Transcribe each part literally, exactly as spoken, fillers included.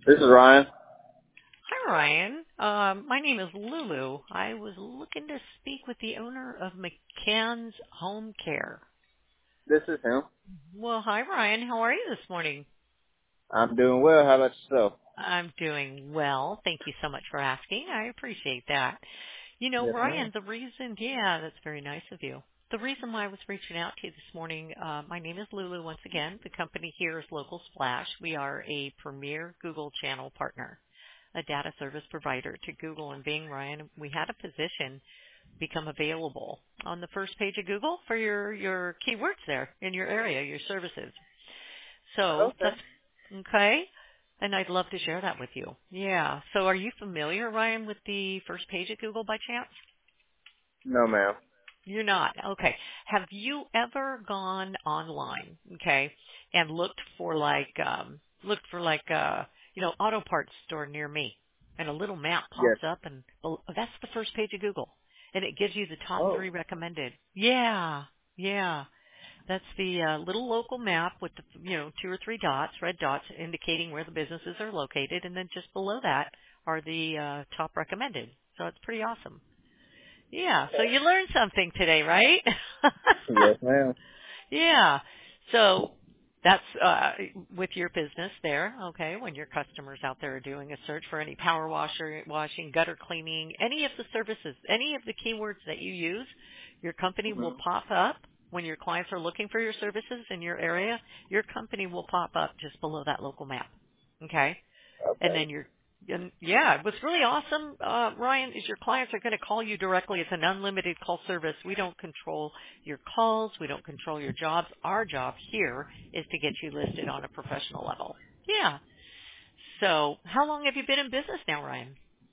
This is Ryan. Hi, Ryan. Um, my name is Lulu. I was looking to speak with the owner of McCann's Home Care. This is him. Well, hi, Ryan. How are you this morning? I'm doing well. How about yourself? I'm doing well. Thank you so much for asking. I appreciate that. You know, Yes, ma'am. Ryan, the reason, yeah, that's very nice of you. The reason why I was reaching out to you this morning, uh, my name is Lulu once again. The company here is Local Splash. We are a premier Google channel partner, a data service provider to Google and Bing, Ryan. We had a position become available on the first page of Google for your, your keywords there in your area, your services. So Okay. that's okay. And I'd love to share that with you. Yeah. So are you familiar, Ryan, with the first page of Google by chance? No, ma'am. You're not. Okay. Have you ever gone online, okay, and looked for like um looked for like uh you know, auto parts store near me and a little map Yes. pops up and oh, that's the first page of Google and it gives you the top Oh. three recommended. Yeah. Yeah. That's the uh, little local map with the, you know, two or three dots, red dots indicating where the businesses are located, and then just below that are the uh, top recommended. So it's pretty awesome. Yeah, so you learned something today, right? Yes, ma'am. Yeah. So that's uh, with your business there, okay, when your customers out there are doing a search for any power washer, washing, gutter cleaning, any of the services, any of the keywords that you use, your company will Mm-hmm. pop up. When your clients are looking for your services in your area, your company will pop up just below that local map, okay? And Okay. then your and yeah, what's really awesome, uh, Ryan, is your clients are going to call you directly. It's an unlimited call service. We don't control your calls. We don't control your jobs. Our job here is to get you listed on a professional level. Yeah. So how long have you been in business now, Ryan?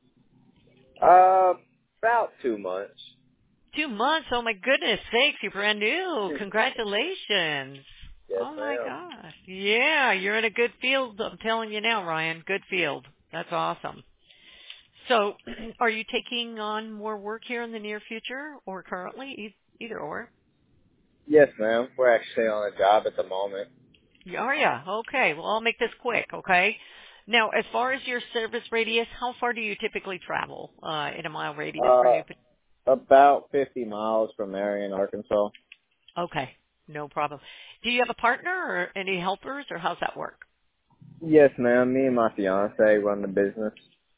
Uh, about two months. Two months. Oh my goodness sakes, you're brand new. Congratulations. Yes, Oh my ma'am. gosh. Yeah, you're in a good field. I'm telling you now, Ryan. Good field. That's awesome. So, are you taking on more work here in the near future or currently? E- Either or. Yes, ma'am. We're actually on a job at the moment. Are ya? Okay. Well, I'll make this quick, okay? Now, as far as your service radius, how far do you typically travel uh, in a mile radius for Uh, new? about fifty miles from Marion, Arkansas. Okay. No problem. Do you have a partner or any helpers or how's that work? Yes, ma'am. Me and my fiance run the business.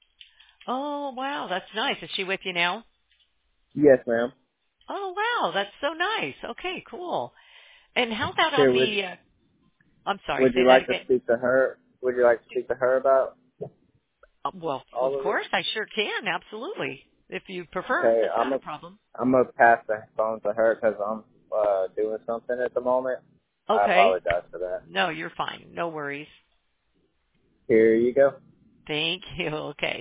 Oh, wow. That's nice. Is she with you now? Yes, ma'am. Oh, wow. That's so nice. Okay, cool. And how about on Here, would the, uh, I'm sorry, would say you that like to again. speak to her? Would you like to speak to her about Uh, Well, of all of it? course, I sure can. Absolutely. If you prefer, Okay, that's I'm not a a problem. I'm gonna pass the phone to her because I'm uh, doing something at the moment. I Okay. apologize for that. No, you're fine. No worries. Here you go. Thank you. Okay.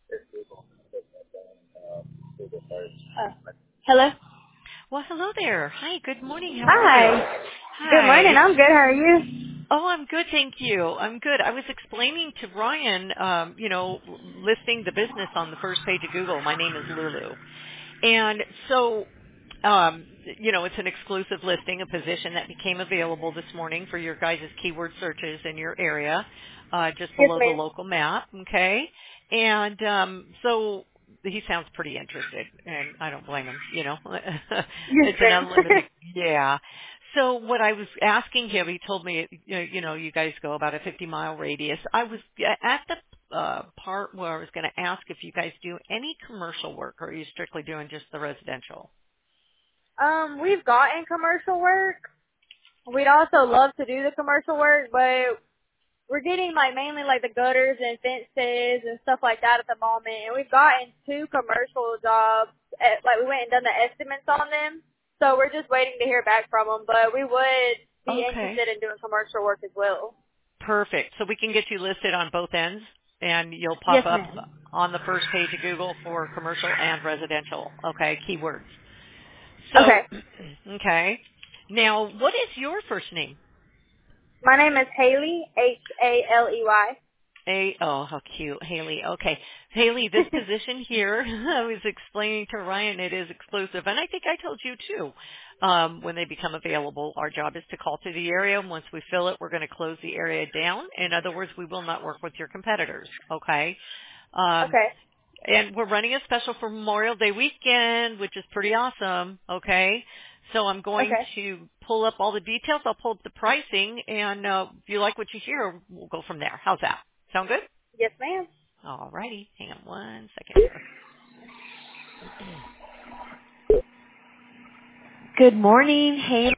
Uh, hello? Well, hello there. Hi. Good morning. How are you? Hi. Good morning. Hi. I'm good. How are you? Oh, I'm good, thank you. I'm good. I was explaining to Ryan, um, you know, listing the business on the first page of Google. My name is Lulu. And so, um, you know, it's an exclusive listing, a position that became available this morning for your guys' keyword searches in your area, uh, just Yes, below the ma'am. local map, okay? And um, so he sounds pretty interested, and I don't blame him, you know. Yes, It's an ma'am. unlimited, yeah. So what I was asking him, he told me, you know, you know, you guys go about a fifty mile radius. I was at the uh, part where I was going to ask if you guys do any commercial work, or are you strictly doing just the residential? um, we've gotten commercial work. We'd also love to do the commercial work, but we're getting like mainly like the gutters and fences and stuff like that at the moment. And we've gotten two commercial jobs. At, like we went and done the estimates on them. So we're just waiting to hear back from them. But we would be Okay, interested in doing commercial work as well. perfect. So we can get you listed on both ends, and you'll Yes, pop up ma'am. on the first page of Google for commercial and residential. Okay, keywords. So, Okay. okay. Now, what is your first name? My name is Haley, H A L E Y. A, oh, how cute, Haley. Okay, Haley, this position here, I was explaining to Ryan, it is exclusive, and I think I told you too. Um, when they become available, our job is to call to the area, and once we fill it, we're going to close the area down. In other words, we will not work with your competitors. Okay. Um, Okay. and we're running a special for Memorial Day weekend, which is pretty awesome. Okay. So I'm going Okay. to pull up all the details. I'll pull up the pricing, and uh, if you like what you hear, we'll go from there. How's that? Sound good? Yes, ma'am. All righty. Hang on one second here. Good morning. Hey.